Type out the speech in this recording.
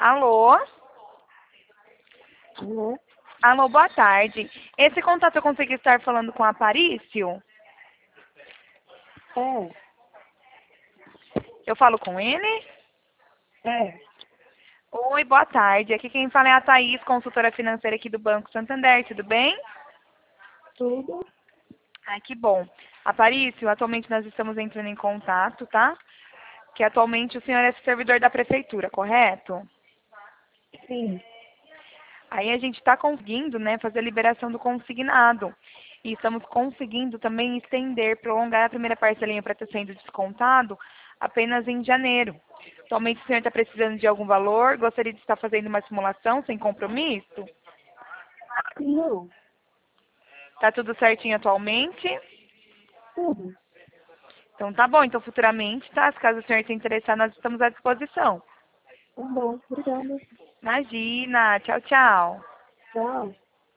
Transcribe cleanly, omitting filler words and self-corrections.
Alô? Alô? Alô, boa tarde. Esse contato eu consegui estar falando com a Aparício? É, Eu falo com ele? é, Oi, boa tarde. Aqui quem fala é a Thaís, consultora financeira aqui do Banco Santander, tudo bem? tudo? Ai, que bom. Aparício, atualmente nós estamos entrando em contato, tá? Que atualmente o senhor é servidor da prefeitura, correto? Sim. Aí a gente está conseguindo, né, fazer a liberação do consignado. E estamos conseguindo também estender, prolongar a primeira parcelinha para estar sendo descontado apenas em janeiro. Atualmente o senhor está precisando de algum valor? Gostaria de estar fazendo uma simulação sem compromisso? Não, Tá tudo certinho atualmente? tudo. Então tá bom, então futuramente, tá? Se caso o senhor se interessar, nós estamos à disposição. Tá bom, obrigada. Imagina, tchau, tchau. Tchau.